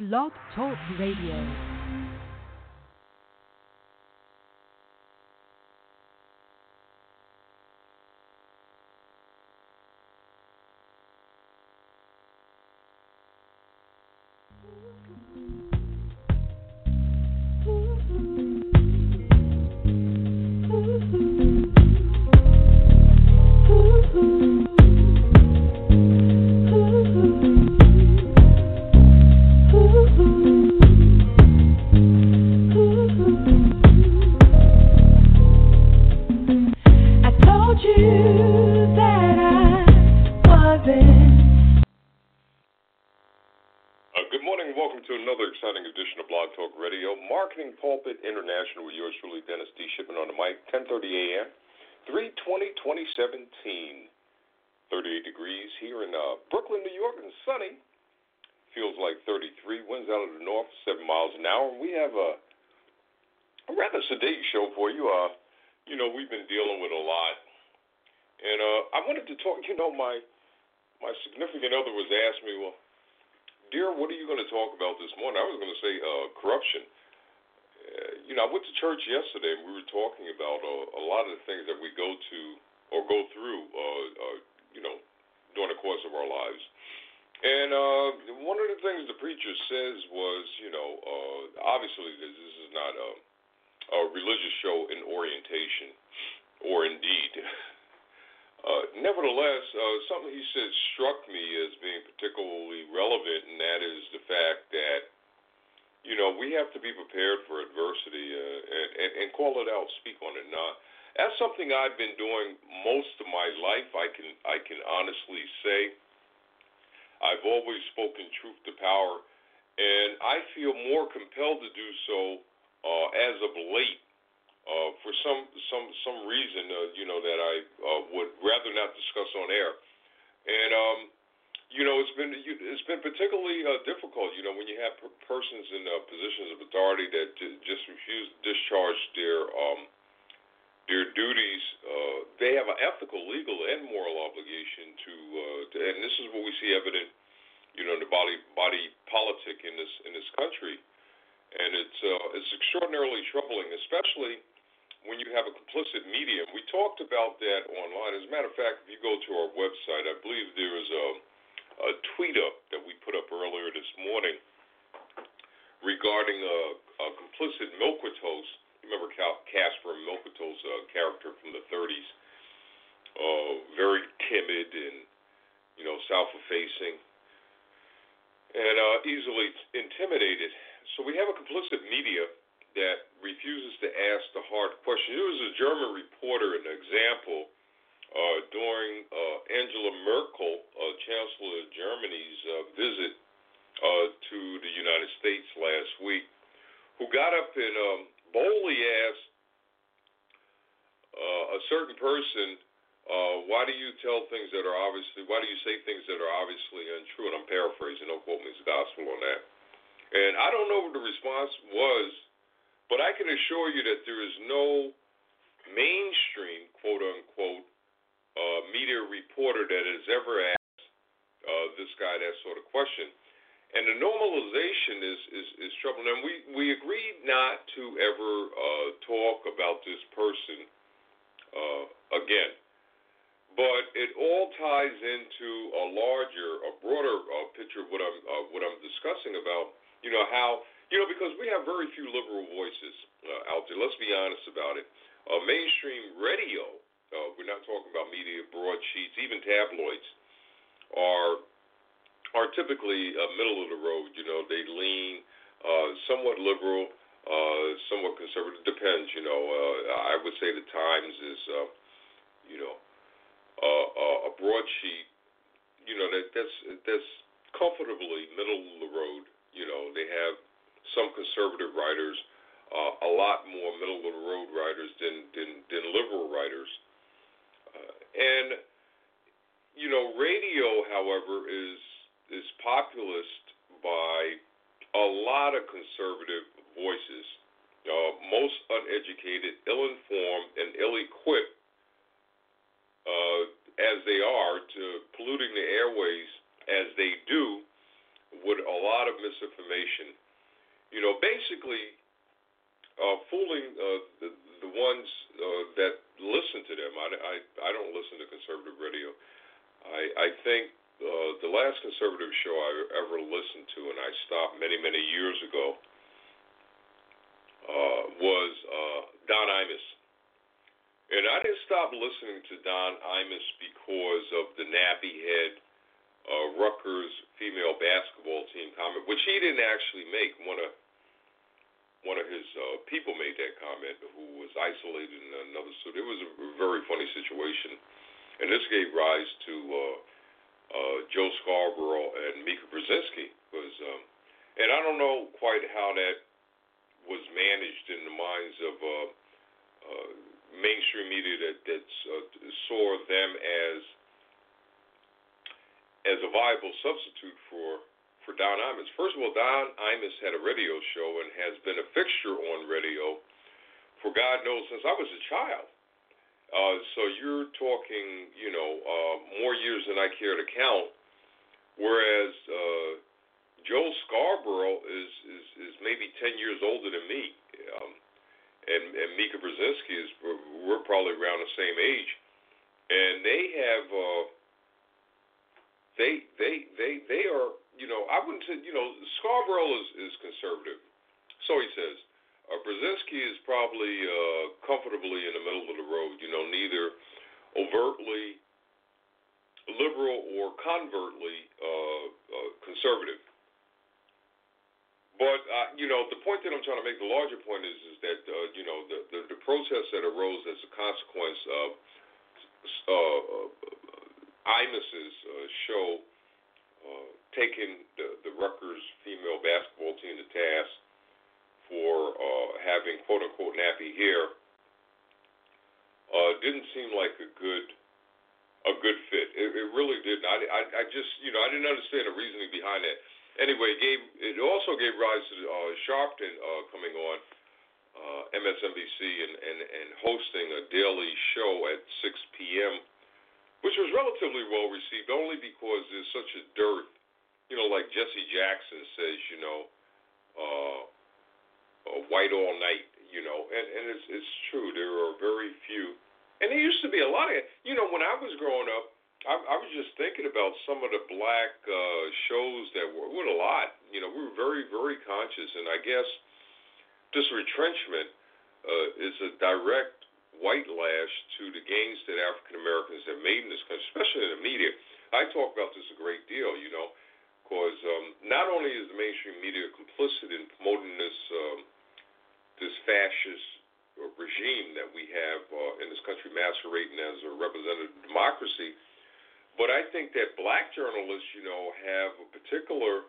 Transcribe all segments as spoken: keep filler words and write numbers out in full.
Blog Talk Radio. as they are to polluting the airways as they do, with a lot of misinformation. You know, basically uh, fooling uh, the, the ones uh, that listen to them. I, I, I don't listen to conservative radio. I, I think uh, the last conservative show I ever listened to, and I stopped many, many years ago, uh, was uh, Don Imus. And I didn't stop listening to Don Imus because of the nappy head uh, Rutgers female basketball team comment, which he didn't actually make. One of one of his uh, people made that comment, who was isolated in another studio. It was a very funny situation, and this gave rise to uh, uh, Joe Scarborough and Mika Brzezinski. Was um, and I don't know quite how that was managed in the minds of uh, uh, mainstream media that that uh, saw them as as a viable substitute for. for Don Imus. First of all, Don Imus had a radio show and has been a fixture on radio for God knows since I was a child. Uh, so you're talking, you know, uh, more years than I care to count, whereas uh, Joe Scarborough is, is, is maybe ten years older than me, um, and, and Mika Brzezinski is, we're probably around the same age, and they have, uh, they, they, they, they are, you know, I wouldn't say, you know, Scarborough is, is conservative. So he says. Uh, Brzezinski is probably uh, comfortably in the middle of the road, you know, neither overtly liberal or covertly uh, uh, conservative. But, uh, you know, the point that I'm trying to make, the larger point is, is that, uh, you know, the, the, the protests that arose as a consequence of uh, uh, Imus's uh, show uh, taking the, the Rutgers female basketball team to task for uh, having quote-unquote nappy hair uh, didn't seem like a good a good fit. It, it really didn't. I, I, I just, you know, I didn't understand the reasoning behind that. Anyway, it, gave, it also gave rise to uh, Sharpton uh, coming on uh, M S N B C and, and, and hosting a daily show at six p.m., which was relatively well received only because there's such a dearth. You know, like Jesse Jackson says, you know, uh, uh, white all night, you know, and, and it's, it's true. There are very few. And there used to be a lot of, you know, when I was growing up, I, I was just thinking about some of the black uh, shows that were, what a lot. You know, we were very, very conscious. And I guess this retrenchment uh, is a direct white lash to the gains that African Americans have made in this country, especially in the media. I talk about this a great deal, you know, because um, not only is the mainstream media complicit in promoting this um, this fascist regime that we have uh, in this country masquerading as a representative democracy, but I think that black journalists, you know, have a particular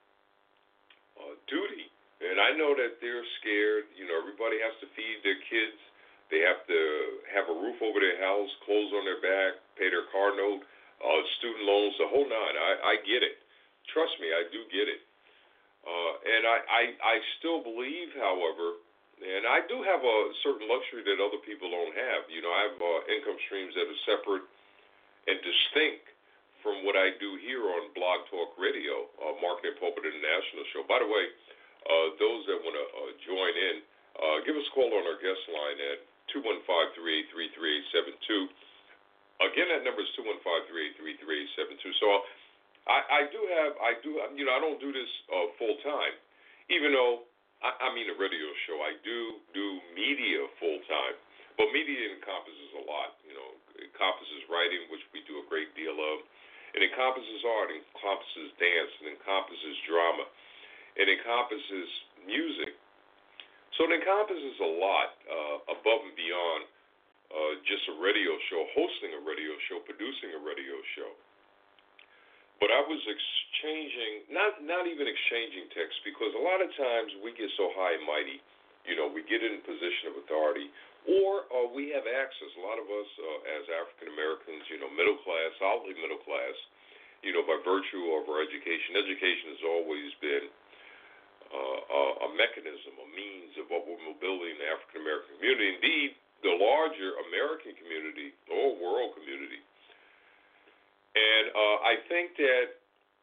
uh, duty, and I know that they're scared. You know, everybody has to feed their kids. They have to have a roof over their house, clothes on their back, pay their car note, uh, student loans, the whole nine. I, I get it. Trust me, I do get it. Uh, and I, I, I still believe, however, and I do have a certain luxury that other people don't have. You know, I have uh, income streams that are separate and distinct from what I do here on Blog Talk Radio, uh, Marketing Pulpit International Show. By the way, uh, those that want to uh, join in, uh, give us a call on our guest line at two one five, three eight three, three eight seven two. Again, that number is two one five, three eight three, three eight seven two. So I, I do have, I do, you know, I don't do this uh, full time, even though, I, I mean a radio show. I do do media full time, but media encompasses a lot. You know, it encompasses writing, which we do a great deal of. It encompasses art, it encompasses dance, it encompasses drama, it encompasses music. So it encompasses a lot uh, above and beyond uh, just a radio show, hosting a radio show, producing a radio show. But I was exchanging, not not even exchanging texts, because a lot of times we get so high and mighty, you know, we get in a position of authority, or uh, we have access. A lot of us uh, as African Americans, you know, middle class, solidly middle class, you know, by virtue of our education. Education has always been uh, a mechanism, a means of upward mobility in the African American community. Indeed, the larger American community or world community. And uh, I think that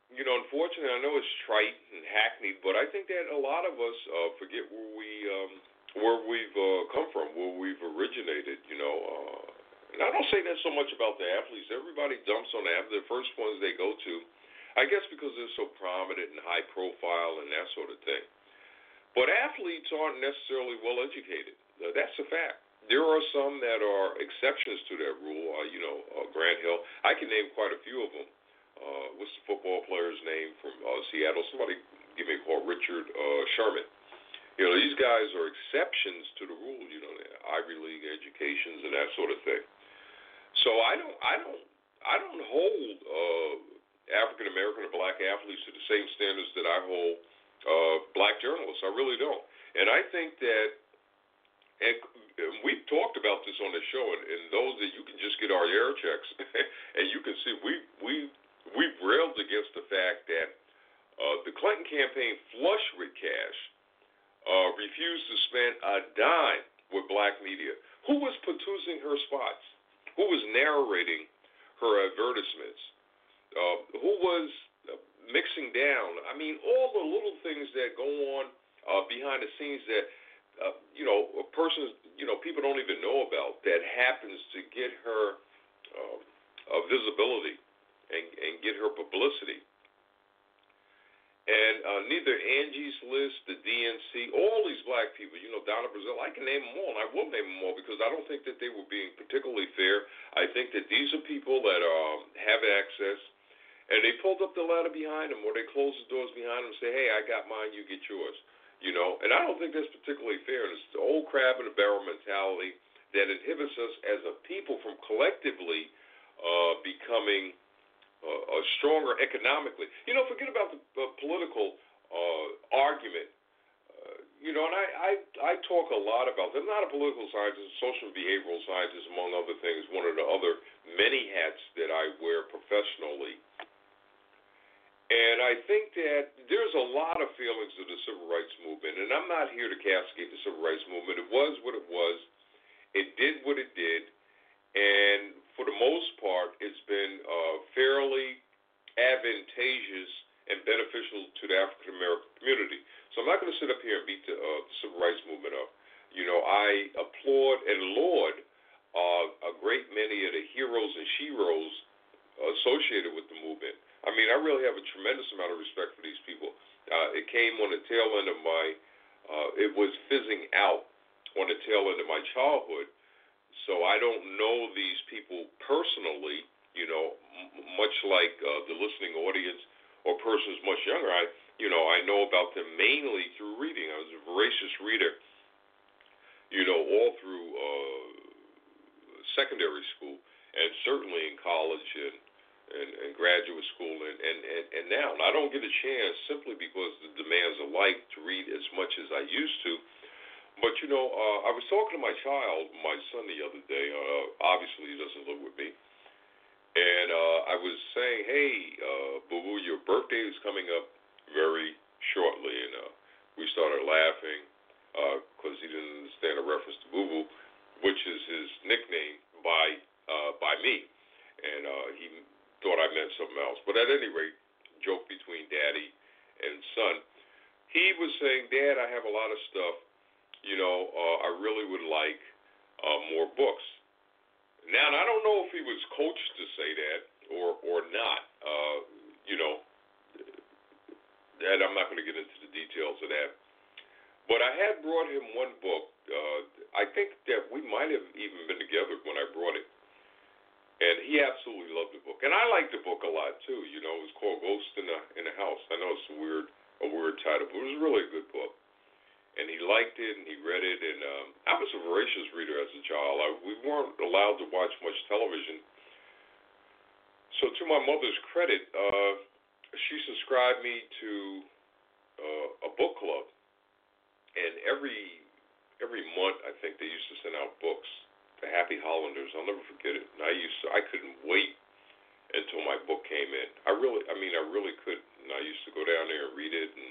you know, unfortunately, I know it's trite and hackneyed, but I think that a lot of us uh, forget where we um, where we've uh, come from, where we've originated. You know, uh, and I don't say that so much about the athletes. Everybody dumps on the athletes. The first ones they go to, I guess, because they're so prominent and high profile and that sort of thing. But athletes aren't necessarily well educated. Uh, that's a fact. There are some that are exceptions to that rule. Uh, you know, uh, Grant Hill. I can name quite a few of them. Uh, what's the football player's name from uh, Seattle? Somebody give me a call. Richard uh, Sherman. You know, these guys are exceptions to the rule. You know, Ivy League educations and that sort of thing. So I don't, I don't, I don't hold uh, African American or black athletes to the same standards that I hold uh, black journalists. I really don't. And I think that. And we've talked about this on the show, and, and those that you can just get our air checks, and you can see we we we've railed against the fact that uh, the Clinton campaign, flush with cash, uh, refused to spend a dime with black media. Who was producing her spots? Who was narrating her advertisements? Uh, who was uh, mixing down? I mean, all the little things that go on uh, behind the scenes that. Uh, you know, a person, you know, people don't even know about that happens to get her uh, uh, visibility and, and get her publicity. And uh, neither Angie's List, the D N C, all these black people, you know, Donna Brazile, I can name them all, and I will name them all because I don't think that they were being particularly fair. I think that these are people that um, have access, and they pulled up the ladder behind them or they closed the doors behind them and say, hey, I got mine, you get yours. You know, and I don't think that's particularly fair. And it's the old crab in the barrel mentality that inhibits us as a people from collectively uh, becoming uh, uh, stronger economically. You know, forget about the uh, political uh, argument. Uh, you know, and I, I I talk a lot about. I'm not a political scientist, social and behavioral scientist, among other things. One of the other many hats that I wear professionally. And I think that there's a lot of feelings of the civil rights movement, and I'm not here to castigate the civil rights movement. It was what it was. It did what it did, and for the most part, it's been uh, fairly advantageous and beneficial to the African American community. So I'm not going to sit up here and beat the, uh, the civil rights movement up. You know, I applaud and laud uh, a great many of the heroes and sheroes associated with the movement. I mean, I really have a tremendous amount of respect for these people. Uh, it came on the tail end of my, uh, it was fizzing out on the tail end of my childhood. So I don't know these people personally, you know, m- much like uh, the listening audience or persons much younger. I, you know, I know about them mainly through reading. I was a voracious reader, you know, all through uh, secondary school and certainly in college and And, and graduate school, and, and, and, and now. And I don't get a chance simply because the demands of life to read as much as I used to. But, you know, uh, I was talking to my child, my son, the other day. Uh, obviously, he doesn't live with me. And uh, I was saying, hey, uh, Boo-Boo, your birthday is coming up very shortly. And uh, we started laughing because uh, he didn't understand a reference to Boo-Boo, which is his nickname by, uh, by me. And uh, he thought I meant something else. But at any rate, joke between daddy and son. He was saying, Dad, I have a lot of stuff. You know, uh, I really would like uh, more books. Now, and I don't know if he was coached to say that or, or not. Uh, you know, and I'm not going to get into the details of that. But I had brought him one book. Uh, I think that we might have even been together when I brought it. And he absolutely loved the book, and I liked the book a lot too. You know, it was called Ghost in the in the House. I know it's a weird, a weird title, but it was really a good book. And he liked it, and he read it. And um, I was a voracious reader as a child. I, we weren't allowed to watch much television, so to my mother's credit, uh, she subscribed me to uh, a book club, and every every month I think they used to send out books. The Happy Hollanders, I'll never forget it. And I used to, I couldn't wait until my book came in. I really, I mean, I really couldn't. And I used to go down there and read it, and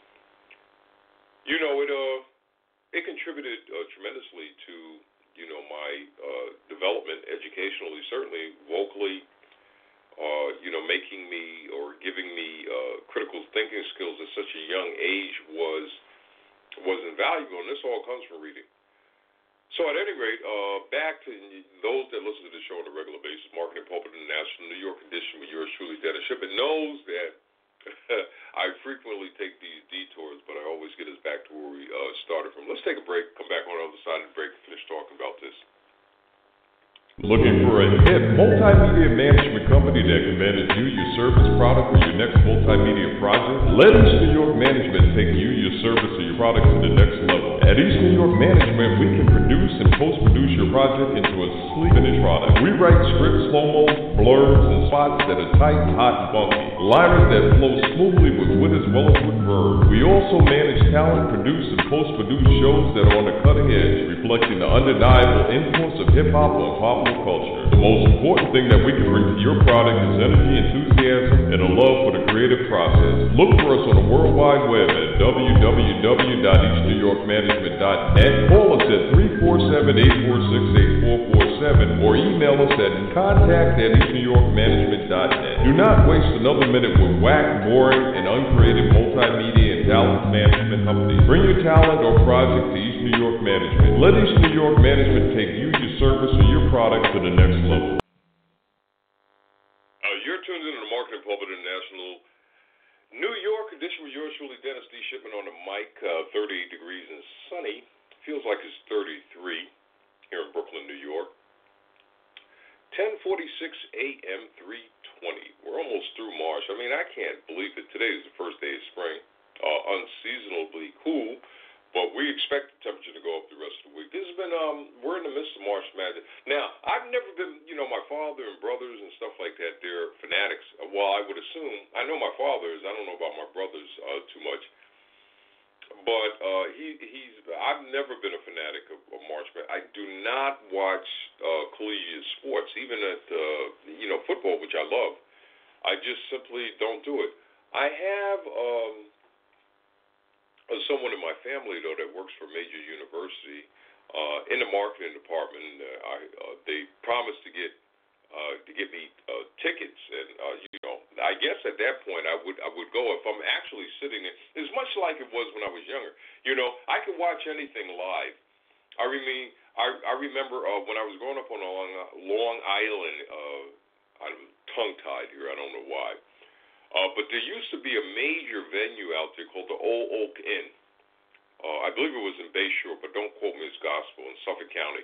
you know, it uh, it contributed uh, tremendously to, you know, my uh, development educationally, certainly vocally, uh, you know, making me or giving me uh, critical thinking skills at such a young age was was invaluable, and this all comes from reading. So at any rate, uh, back to those that listen to the show on a regular basis, Marketing Pulpit International, New York Edition with yours truly, Dennis Shipman, knows that I frequently take these detours, but I always get us back to where we uh, started from. Let's take a break, come back on the other side of the break, and finish talking about this. Looking for a hit multimedia management company that can manage you, your service, product, or your next multimedia project? Let East New York Management take you, your service, or your product to the next level. At East New York Management, we can produce and post-produce your project into a sleek finished product. We write scripts, slow-mo, blurbs, and spots that are tight, hot, and funky. Liners that flow smoothly with wit as well as with verb. We also manage talent, produce, and post-produce shows that are on the cutting edge, reflecting the undeniable influence of hip-hop on popular culture. The most important thing that we can bring to your product is energy, enthusiasm, and a love for the creative process. Look for us on the World Wide Web at w w w dot east new york management dot net. Call us at three four seven, eight four six, eight four four seven or email us at contact at east new york management dot net. Do not waste another minute with whack, boring, and uncreative multimedia and talent management companies. Bring your talent or project to East New York Management. Let East New York Management take you, your service, or your product to the next level. Uh, you're tuned into the Marketing Pulpit International New York edition with yours truly, Dennis D. Shipman on the mic. Uh, thirty-eight degrees and sunny. Feels like it's thirty-three here in Brooklyn, New York. ten forty-six a.m., three twenty. We're almost through March. I mean, I can't believe it. Today is the first day of spring. Uh, unseasonably cool, but we expect the temperature to go up the rest of the week. This has been, um, we're in the midst of March Madness. Now, I've never been, you know, my father and brothers and stuff like that, they're fanatics. Well, I would assume, I know my father is, I don't know about my brothers uh, too much, but uh, he, he's, I've never been a fanatic of, of March Madness. I do not watch uh, collegiate sports, even at, uh, you know, football, which I love. I just simply don't do it. I have, um, someone in my family, though, that works for a major university uh, in the marketing department. Uh, I, uh, they promised to get uh, to get me uh, tickets, and uh, you know, I guess at that point I would I would go if I'm actually sitting there. It's much like it was when I was younger. You know, I could watch anything live. I mean, I, I remember uh, when I was growing up on Long, Long Island. Uh, I'm tongue-tied here. I don't know why. Uh, but there used to be a major venue out there called the Old Oak Inn. Uh, I believe it was in Bayshore, but don't quote me as gospel, in Suffolk County.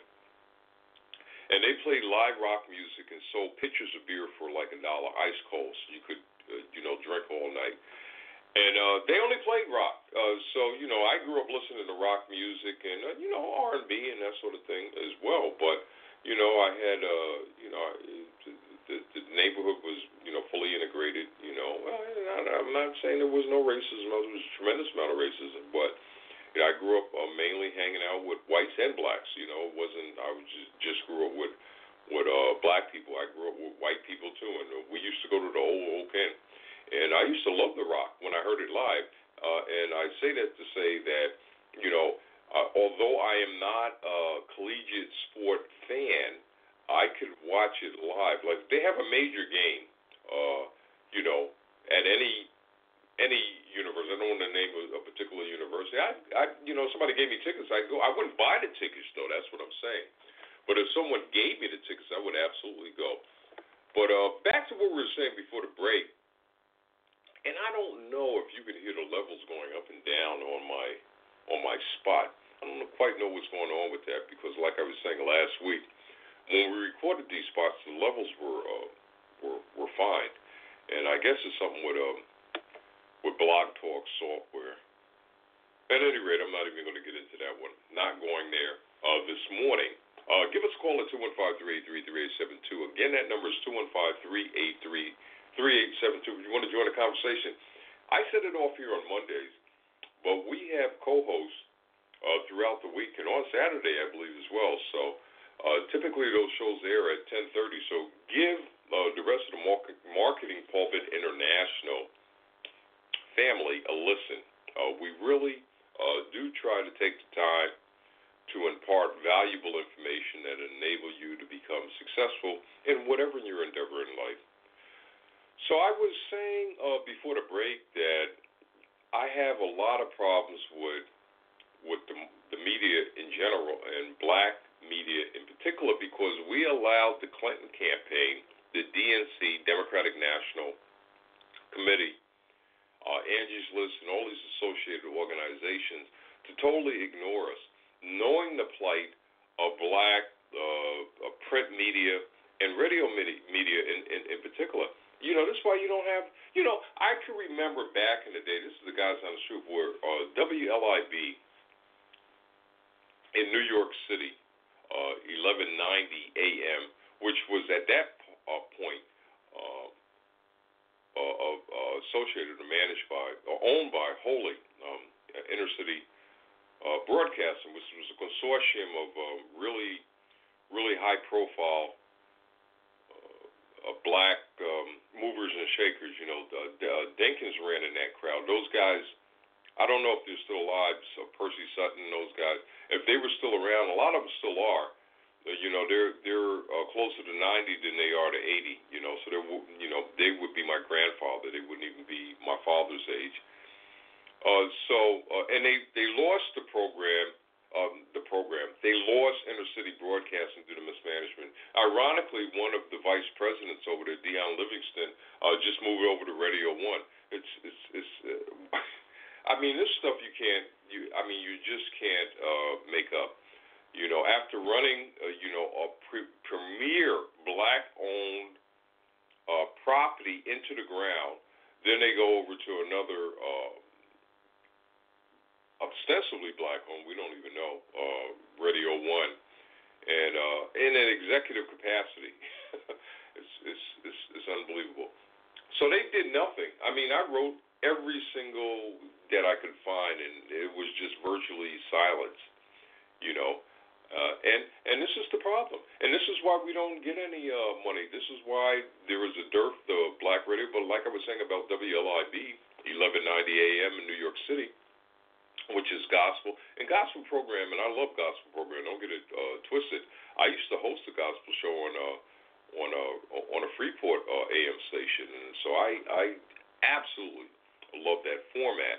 And they played live rock music and sold pitchers of beer for like a dollar, ice cold, so you could, uh, you know, drink all night. And uh, they only played rock. Uh, so, you know, I grew up listening to rock music and, uh, you know, R and B and that sort of thing as well. But, you know, I had, uh, you know, the, the neighborhood was, you know, fully integrated, you know. Well, I'm not saying there was no racism. There was a tremendous amount of racism. But, you know, I grew up uh, mainly hanging out with whites and blacks. You know, it wasn't, I was just, just grew up with, with uh, black people. I grew up with white people, too. And uh, we used to go to the Old Oak Inn. And I used to love the rock when I heard it live. Uh, and I say that to say that, you know, uh, although I am not a collegiate sport fan, I could watch it live. Like, they have a major game, uh, you know, at any any university. I don't want to name a, a particular university. I, I, you know, somebody gave me tickets, I'd go. I wouldn't buy the tickets, though. That's what I'm saying. But if someone gave me the tickets, I would absolutely go. But uh, back to what we were saying before the break, and I don't know if you can hear the levels going up and down on my on my spot. I don't quite know what's going on with that because, like I was saying last week, when we recorded these spots, the levels were uh, were were fine, and I guess it's something with um with Blog Talk software. At any rate, I'm not even going to get into that one. Not going there uh, this morning. Uh, give us a call at two one five, three eight three, three eight seven two. Again, that number is two one five, three eight three, three eight seven two. If you want to join the conversation, I set it off here on Mondays, but we have co-hosts uh, throughout the week and on Saturday, I believe, as well. So. Uh, typically, those shows air at ten thirty, so give uh, the rest of the market, Marketing Pulpit International family a listen. Uh, we really uh, do try to take the time to impart valuable information that enable you to become successful in whatever your endeavor in life. So I was saying uh, before the break that I have a lot of problems with with the, the media in general and black media in particular because we allowed the Clinton campaign, the D N C, Democratic National Committee, uh, Angie's List, and all these associated organizations to totally ignore us, knowing the plight of black uh, print media and radio media in, in, in particular. You know, that's why you don't have, you know, I can remember back in the day, this is the guys on the street, where uh, W L I B in New York City, uh, eleven ninety A M, which was at that uh, point uh, uh, uh, associated or managed by, or owned by wholly um, Inner City uh, Broadcasting, which was a consortium of uh, really, really high-profile uh, uh, black um, movers and shakers. You know, uh, uh, Dinkins ran in that crowd. Those guys, I don't know if they're still alive. So Percy Sutton, those guys, if they were still around, a lot of them still are. Uh, you know, they're they're uh, closer to ninety than they are to eighty. You know, so they're you know they would be my grandfather. They wouldn't even be my father's age. Uh, so uh, and they they lost the program. Um, the program they lost Inner City Broadcasting due to mismanagement. Ironically, one of the vice presidents over there, Dion Livingston, uh, just moved over to Radio One. It's it's it's. Uh, I mean, this stuff you can't. You, I mean, you just can't uh, make up. You know, after running, uh, you know, a pre- premier black-owned uh, property into the ground, then they go over to another uh, ostensibly black-owned. We don't even know uh, Radio One, and uh, in an executive capacity, it's, it's it's it's unbelievable. So they did nothing. I mean, I wrote every single that I could find, and it was just virtually silence, you know. Uh, and and this is the problem, and this is why we don't get any uh, money. This is why there is a dearth of black radio. But like I was saying about W L I B, eleven ninety A M in New York City, which is gospel and gospel program, and I love gospel program. Don't get it uh, twisted. I used to host a gospel show on a on a on a Freeport uh, A M station, and so I I absolutely love that format.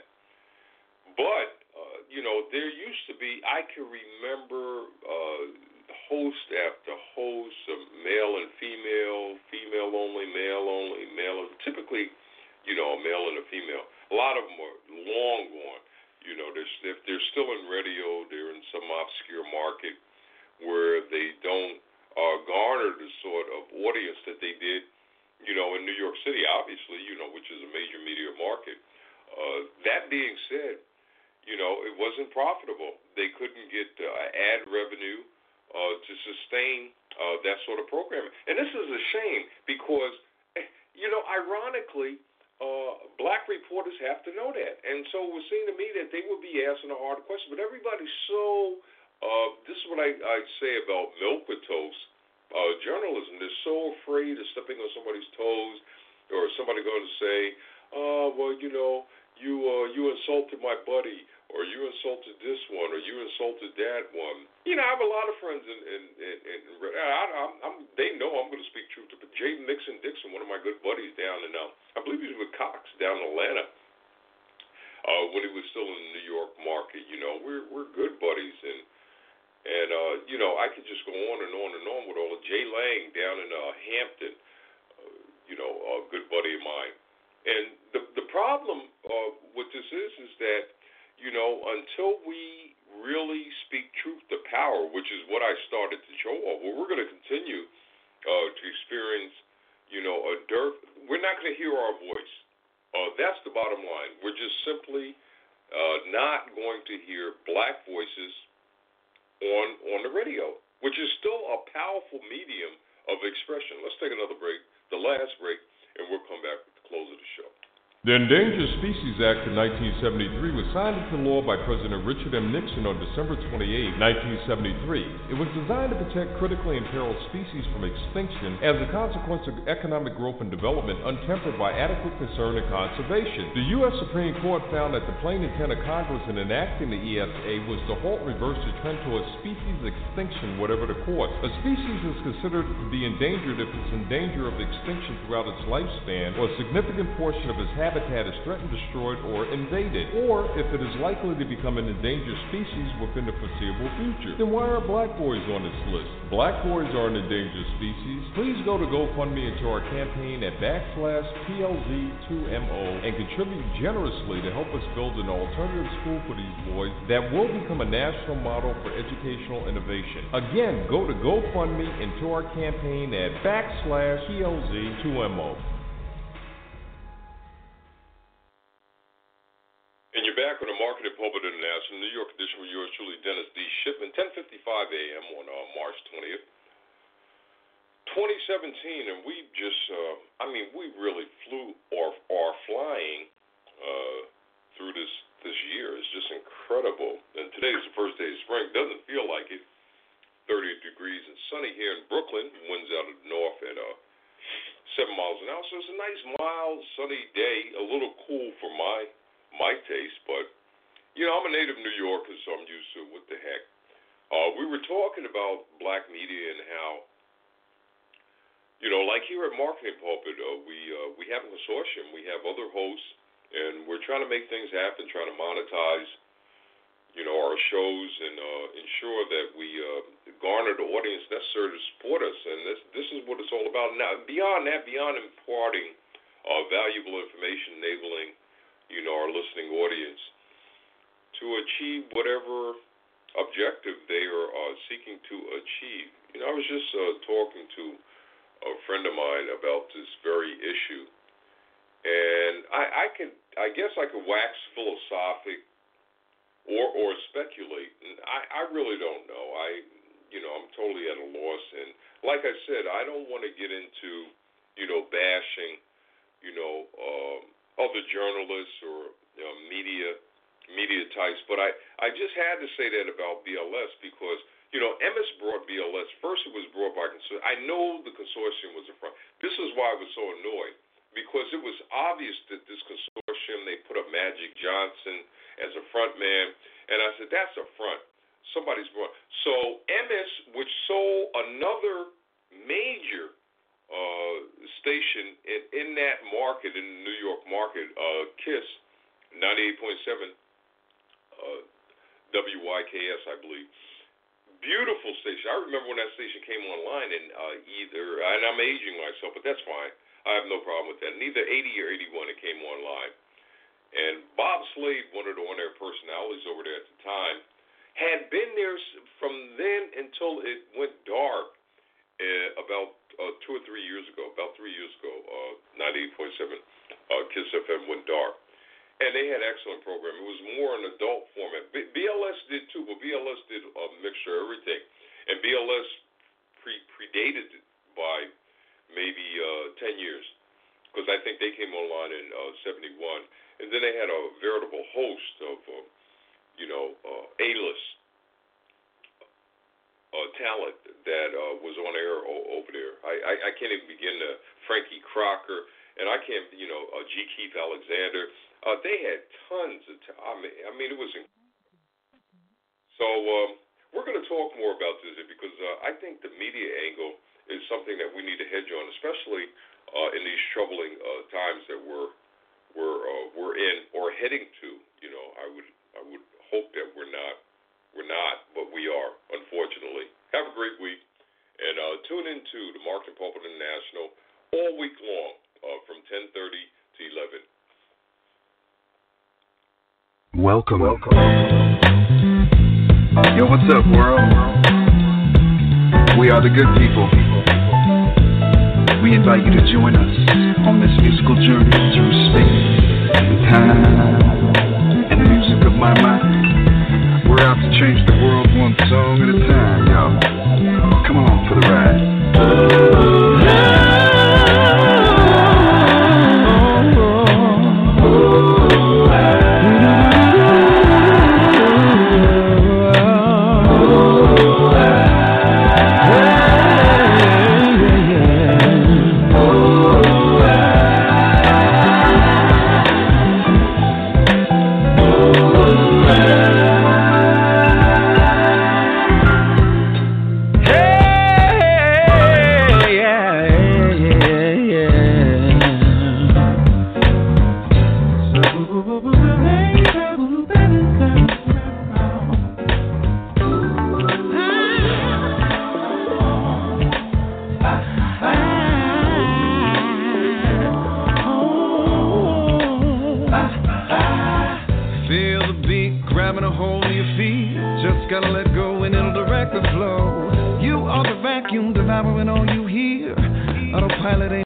But, uh, you know, there used to be, I can remember uh, host after host of male and female, female only, male only, male, typically, you know, a male and a female. A lot of them are long gone. You know, they're, if they're still in radio, they're in some obscure market where they don't uh, garner the sort of audience that they did, you know, in New York City, obviously, you know, which is a major media market. Uh, that being said, you know, it wasn't profitable. They couldn't get uh, ad revenue uh, to sustain uh, that sort of programming. And this is a shame because, you know, ironically, uh, black reporters have to know that. And so it would seem to me that they would be asking a harder question. But everybody's so, uh, this is what I, I say about milk with toast uh, journalism. They're so afraid of stepping on somebody's toes or somebody going to say, oh, well, you know, you uh, you insulted my buddy, or you insulted this one, or you insulted that one. You know, I have a lot of friends, in, in, in, in I, I'm, I'm, they know I'm going to speak truth to. But Jay Mixon Dixon, one of my good buddies down in, uh, I believe he was with Cox down in Atlanta, uh, when he was still in the New York market. You know, we're we're good buddies, and and uh, you know, I could just go on and on and on with all of Jay Lang down in uh, Hampton, uh, you know, a good buddy of mine. And the the problem uh, with this is is that, you know, until we really speak truth to power, which is what I started to show off, well, we're going to continue uh, to experience, you know, a dearth. We're not going to hear our voice. Uh, that's the bottom line. We're just simply uh, not going to hear black voices on on the radio, which is still a powerful medium of expression. Let's take another break, the last break, and we'll come back with the close of the show. The Endangered Species Act of nineteen seventy-three was signed into law by President Richard M. Nixon on December twenty-eighth, nineteen seventy-three. It was designed to protect critically imperiled species from extinction as a consequence of economic growth and development untempered by adequate concern and conservation. The U S Supreme Court found that the plain intent of Congress in enacting the E S A was to halt and reverse the trend towards species extinction, whatever the cost. A species is considered to be endangered if it's in danger of extinction throughout its lifespan, or a significant portion of its habitat habitat is threatened, destroyed, or invaded, or if it is likely to become an endangered species within the foreseeable future. Then why are black boys on this list? Black boys are an endangered species. Please go to GoFundMe into our campaign at backslash P L Z two M O and contribute generously to help us build an alternative school for these boys that will become a national model for educational innovation. Again, go to GoFundMe into our campaign at backslash P L Z two M O. And you're back on the Marketing Pulpit International, New York edition with yours truly, Dennis D. Shipman, ten fifty-five a.m. on uh, March twentieth, twenty seventeen, and we just, uh, I mean, we really flew or are flying uh, through this, this year. It's just incredible. And today's the first day of spring. Doesn't feel like it. thirty degrees and sunny here in Brooklyn. Winds out of the north at uh, seven miles an hour. So it's a nice, mild, sunny day. A little cool for my my taste, but you know, I'm a native New Yorker, so I'm used to it. What the heck? Uh, we were talking about black media and how, you know, like here at Marketing Pulpit, uh, we uh, we have a consortium, we have other hosts, and we're trying to make things happen, trying to monetize, you know, our shows and uh, ensure that we uh, garner the audience necessary to support us. And this this is what it's all about. Now, beyond that, beyond imparting uh, valuable information, enabling, you know, our listening audience to achieve whatever objective they are uh, seeking to achieve. You know, I was just uh, talking to a friend of mine about this very issue, and I, I can, I guess I could wax philosophic or or speculate, and I, I really don't know. I, you know, I'm totally at a loss, and like I said, I don't want to get into, you know, bashing, you know, um, other journalists or you know, media media types, but I, I just had to say that about B L S because, you know, M S brought B L S. First it was brought by consortium. I know the consortium was in front. This is why I was so annoyed, because it was obvious that this consortium, they put up Magic Johnson as a front man, and I said, that's a front. Somebody's brought. So M S, which sold another major Uh, station in, in that market, in the New York market, uh, KISS, ninety-eight point seven, uh, W Y K S, I believe. Beautiful station. I remember when that station came online, and uh, either, and I'm aging myself, but that's fine. I have no problem with that. Neither eighty or eighty-one, it came online. And Bob Slade, one of the on-air personalities over there at the time, had been there from then until it went dark uh, about Uh, two or three years ago, about three years ago, uh, ninety-eight point seven uh, KISS F M went dark. And they had excellent programming. It was more an adult format. B- BLS did too, but B L S did a mixture of everything. And B L S pre- predated it by maybe uh, ten years, because I think they came online in uh, seventy-one. And then they had a veritable host of, uh, you know, uh, A-list Uh, talent that uh, was on air o- over there. I, I, I can't even begin to, Frankie Crocker, and I can't, you know, uh, G. Keith Alexander. Uh, they had tons of, t- I mean, I mean, it was, inc- so um, we're going to talk more about this because uh, I think the media angle is something that we need to hedge on, especially uh, in these troubling uh, times that we're, we're, uh, we're in or heading to. You know, I would, I would hope that we're not. We're not, but we are, unfortunately. Have a great week, and uh, tune into the Marketing Pulpit International all week long uh, from ten thirty to eleven. Welcome. Welcome. Yo, what's up, world? We are the good people. We invite you to join us on this musical journey through space and time and the music of my mind. We're out to change the world one song at a time, y'all. Come along for the ride. grabbing a hold of your feet. Just gotta let go and it'll direct the flow. You are the vacuum devouring all you hear. Autopilot ain't